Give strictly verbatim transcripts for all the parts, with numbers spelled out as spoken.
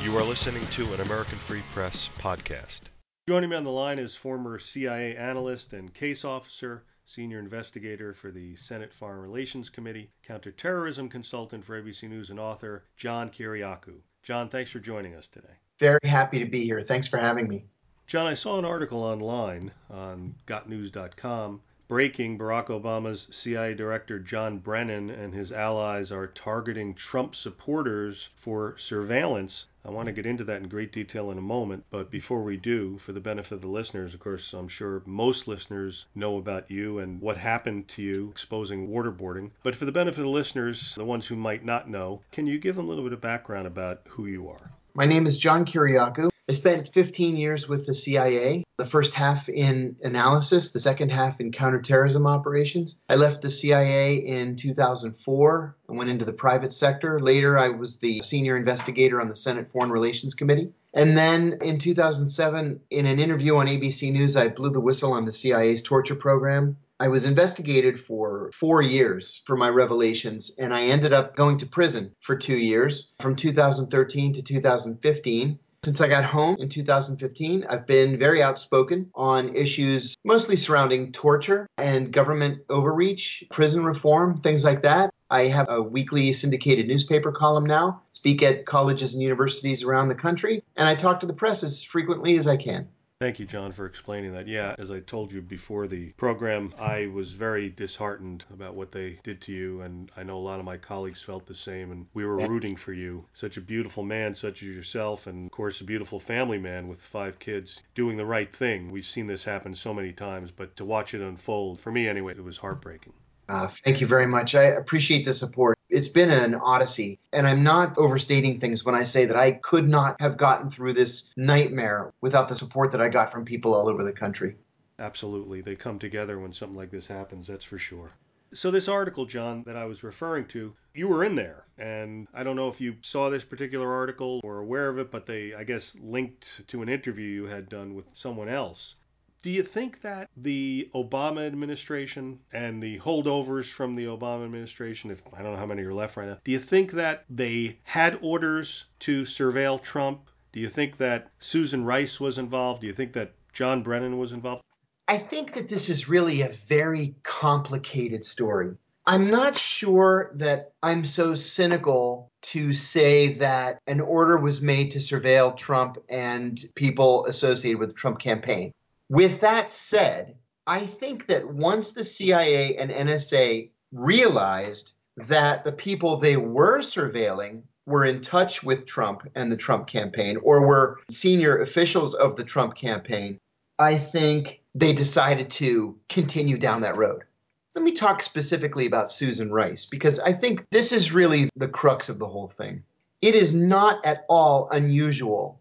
You are listening to an American Free Press podcast. Joining me on the line is former C I A analyst and case officer, senior investigator for the Senate Foreign Relations Committee, counterterrorism consultant for A B C News, and author John Kiriakou. John, thanks for joining us today. Very happy to be here. Thanks for having me. John, I saw an article online on got news dot com. Breaking: Barack Obama's C I A Director John Brennan and his allies are targeting Trump supporters for surveillance. I want to get into that in great detail in a moment, but before we do, for the benefit of the listeners, of course, I'm sure most listeners know about you and what happened to you exposing waterboarding. But for the benefit of the listeners, the ones who might not know, can you give them a little bit of background about who you are? My name is John Kiriakou. I spent fifteen years with the C I A, the first half in analysis, the second half in counterterrorism operations. I left the C I A in two thousand four and went into the private sector. Later, I was the senior investigator on the Senate Foreign Relations Committee. And then in two thousand seven, in an interview on A B C News, I blew the whistle on the C I A's torture program. I was investigated for four years for my revelations, and I ended up going to prison for two years, from two thousand thirteen to two thousand fifteen. Since I got home in two thousand fifteen, I've been very outspoken on issues mostly surrounding torture and government overreach, prison reform, things like that. I have a weekly syndicated newspaper column now, speak at colleges and universities around the country, and I talk to the press as frequently as I can. Thank you, John, for explaining that. Yeah, as I told you before the program, I was very disheartened about what they did to you, and I know a lot of my colleagues felt the same, and we were rooting for you. Such a beautiful man, such as yourself, and of course a beautiful family man with five kids, doing the right thing. We've seen this happen so many times, but to watch it unfold, for me anyway, it was heartbreaking. Uh, thank you very much. I appreciate the support. It's been an odyssey, and I'm not overstating things when I say that I could not have gotten through this nightmare without the support that I got from people all over the country. Absolutely. They come together when something like this happens, that's for sure. So this article, John, that I was referring to, you were in there, and I don't know if you saw this particular article or aware of it, but they, I guess, linked to an interview you had done with someone else. Do you think that the Obama administration and the holdovers from the Obama administration, if I don't know how many are left right now, do you think that they had orders to surveil Trump? Do you think that Susan Rice was involved? Do you think that John Brennan was involved? I think that this is really a very complicated story. I'm not sure that I'm so cynical to say that an order was made to surveil Trump and people associated with the Trump campaign. With that said, I think that once the C I A and N S A realized that the people they were surveilling were in touch with Trump and the Trump campaign, or were senior officials of the Trump campaign, I think they decided to continue down that road. Let me talk specifically about Susan Rice, because I think this is really the crux of the whole thing. It is not at all unusual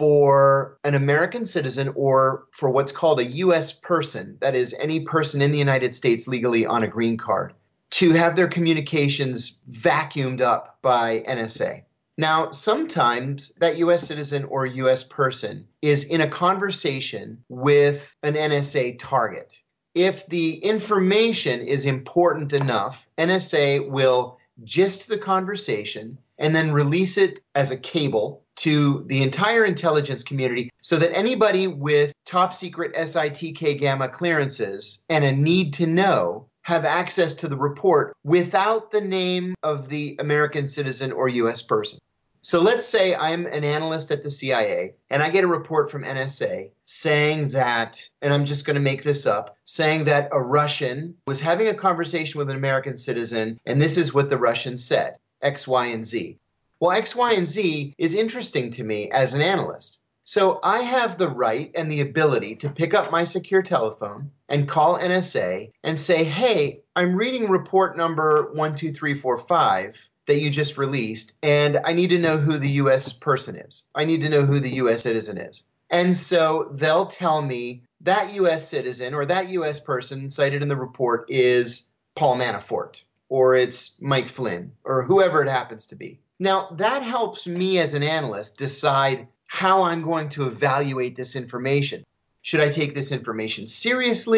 for an American citizen, or for what's called a U S person, that is any person in the United States legally on a green card, to have their communications vacuumed up by N S A. Now, sometimes that U S citizen or U S person is in a conversation with an N S A target. If the information is important enough, N S A will gist the conversation and then release it as a cable to the entire intelligence community, so that anybody with top secret S I T K gamma clearances and a need to know have access to the report without the name of the American citizen or U S person. So let's say I'm an analyst at the C I A and I get a report from N S A saying that, and I'm just going to make this up, saying that a Russian was having a conversation with an American citizen, and this is what the Russian said, X, Y, and Z. Well, X, Y, and Z is interesting to me as an analyst. So I have the right and the ability to pick up my secure telephone and call N S A and say, hey, I'm reading report number one two three four five that you just released, and I need to know who the U S person is. I need to know who the U S citizen is. And so they'll tell me that U S citizen or that U S person cited in the report is Paul Manafort, or it's Mike Flynn, or whoever it happens to be. Now, that helps me as an analyst decide how I'm going to evaluate this information. Should I take this information seriously?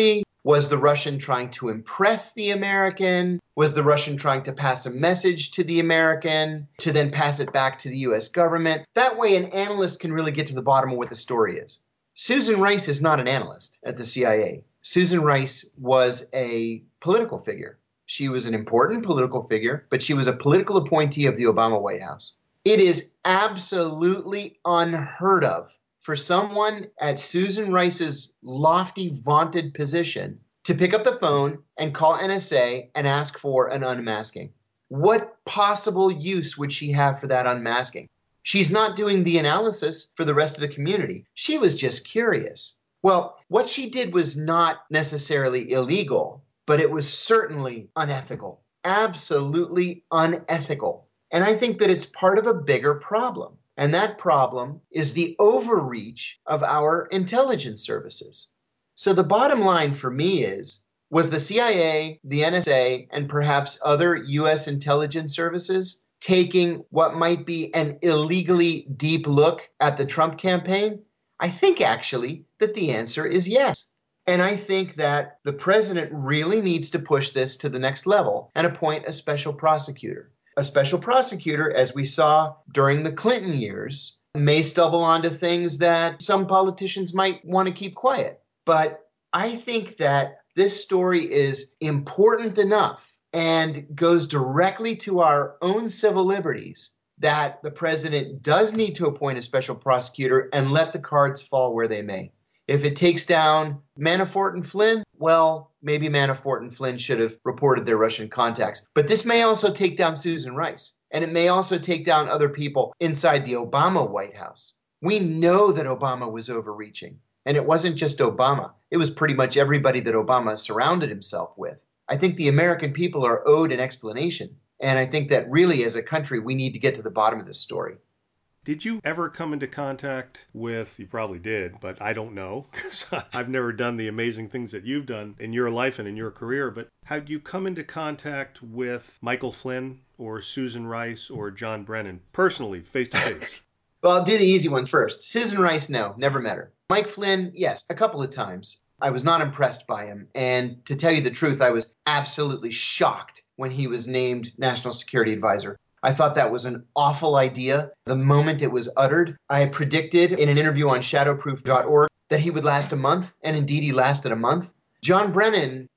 Was the Russian trying to impress the American? Was the Russian trying to pass a message to the American to then pass it back to the U S government? That way, an analyst can really get to the bottom of what the story is. Susan Rice is not an analyst at the C I A. Susan Rice was a political figure. She was an important political figure, but she was a political appointee of the Obama White House. It is absolutely unheard of for someone at Susan Rice's lofty, vaunted position to pick up the phone and call N S A and ask for an unmasking. What possible use would she have for that unmasking? She's not doing the analysis for the rest of the community. She was just curious. Well, what she did was not necessarily illegal, but it was certainly unethical. Absolutely unethical. And I think that it's part of a bigger problem. And that problem is the overreach of our intelligence services. So the bottom line for me is, was the C I A, the N S A, and perhaps other U S intelligence services taking what might be an illegally deep look at the Trump campaign? I think actually that the answer is yes. And I think that the president really needs to push this to the next level and appoint a special prosecutor. A special prosecutor, as we saw during the Clinton years, may stumble onto things that some politicians might want to keep quiet. But I think that this story is important enough and goes directly to our own civil liberties that the president does need to appoint a special prosecutor and let the cards fall where they may. If it takes down Manafort and Flynn, well, maybe Manafort and Flynn should have reported their Russian contacts. But this may also take down Susan Rice, and it may also take down other people inside the Obama White House. We know that Obama was overreaching, and it wasn't just Obama. It was pretty much everybody that Obama surrounded himself with. I think the American people are owed an explanation, and I think that really as a country, we need to get to the bottom of this story. Did you ever come into contact with, you probably did, but I don't know, because I've never done the amazing things that you've done in your life and in your career, but have you come into contact with Michael Flynn or Susan Rice or John Brennan personally, face to face? Well, I'll do the easy one first. Susan Rice, no, never met her. Mike Flynn, yes, a couple of times. I was not impressed by him. And to tell you the truth, I was absolutely shocked when he was named National Security Advisor. I thought that was an awful idea. The moment it was uttered, I predicted in an interview on shadowproof dot org that he would last a month, and indeed he lasted a month. John Brennan,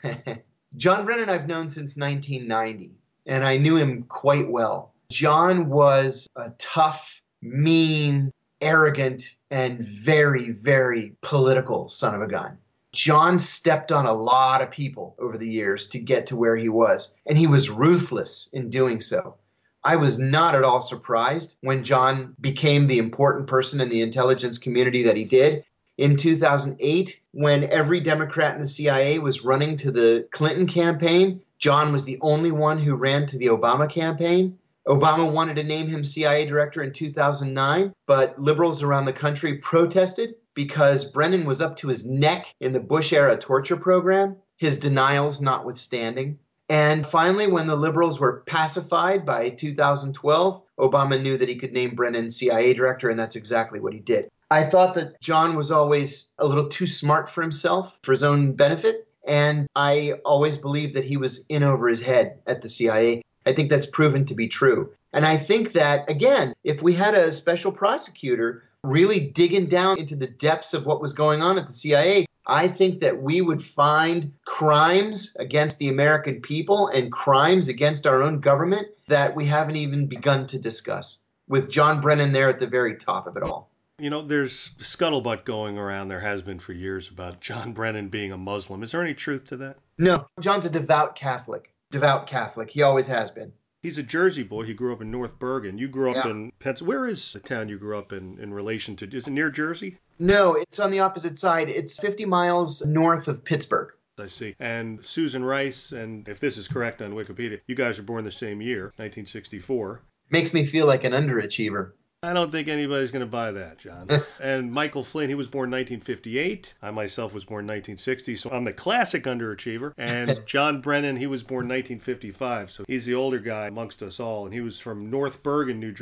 John Brennan I've known since nineteen ninety, and I knew him quite well. John was a tough, mean, arrogant, and very, very political son of a gun. John stepped on a lot of people over the years to get to where he was, and he was ruthless in doing so. I was not at all surprised when John became the important person in the intelligence community that he did. In two thousand eight, when every Democrat in the C I A was running to the Clinton campaign, John was the only one who ran to the Obama campaign. Obama wanted to name him C I A director in two thousand nine, but liberals around the country protested because Brennan was up to his neck in the Bush-era torture program, his denials notwithstanding. And finally, when the liberals were pacified by two thousand twelve, Obama knew that he could name Brennan C I A director, and that's exactly what he did. I thought that John was always a little too smart for himself, for his own benefit, and I always believed that he was in over his head at the C I A. I think that's proven to be true. And I think that, again, if we had a special prosecutor really digging down into the depths of what was going on at the C I A, I think that we would find crimes against the American people and crimes against our own government that we haven't even begun to discuss, with John Brennan there at the very top of it all. You know, there's scuttlebutt going around, there has been for years, about John Brennan being a Muslim. Is there any truth to that? No, John's a devout Catholic. Devout Catholic. He always has been. He's a Jersey boy. He grew up in North Bergen. You grew up Yeah. in Pennsylvania. Where is the town you grew up in in relation to? Is it near Jersey? No, it's on the opposite side. It's fifty miles north of Pittsburgh. I see. And Susan Rice, and if this is correct on Wikipedia, you guys were born the same year, nineteen sixty-four. Makes me feel like an underachiever. I don't think anybody's going to buy that, John. And Michael Flynn, he was born nineteen fifty-eight. I myself was born nineteen sixty, so I'm the classic underachiever. And John Brennan, he was born nineteen fifty-five, so he's the older guy amongst us all. And he was from North Bergen, New Jersey.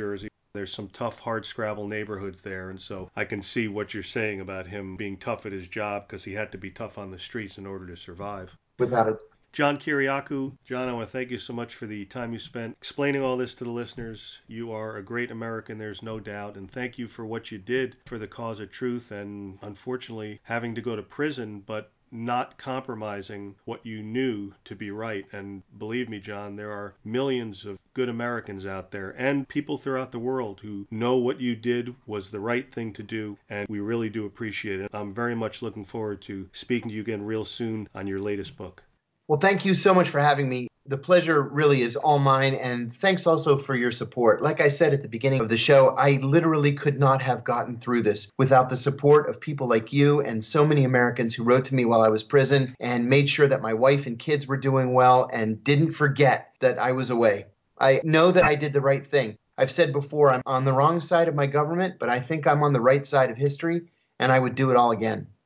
There's some tough, hard-scrabble neighborhoods there, and so I can see what you're saying about him being tough at his job because he had to be tough on the streets in order to survive. Without it. John Kiriakou, John, I want to thank you so much for the time you spent explaining all this to the listeners. You are a great American, there's no doubt, and thank you for what you did for the cause of truth and unfortunately having to go to prison, but not compromising what you knew to be right. And believe me, John, there are millions of good Americans out there and people throughout the world who know what you did was the right thing to do, and we really do appreciate it. I'm very much looking forward to speaking to you again real soon on your latest book. Well, thank you so much for having me. The pleasure really is all mine, and thanks also for your support. Like I said at the beginning of the show, I literally could not have gotten through this without the support of people like you and so many Americans who wrote to me while I was in prison and made sure that my wife and kids were doing well and didn't forget that I was away. I know that I did the right thing. I've said before, I'm on the wrong side of my government, but I think I'm on the right side of history, and I would do it all again.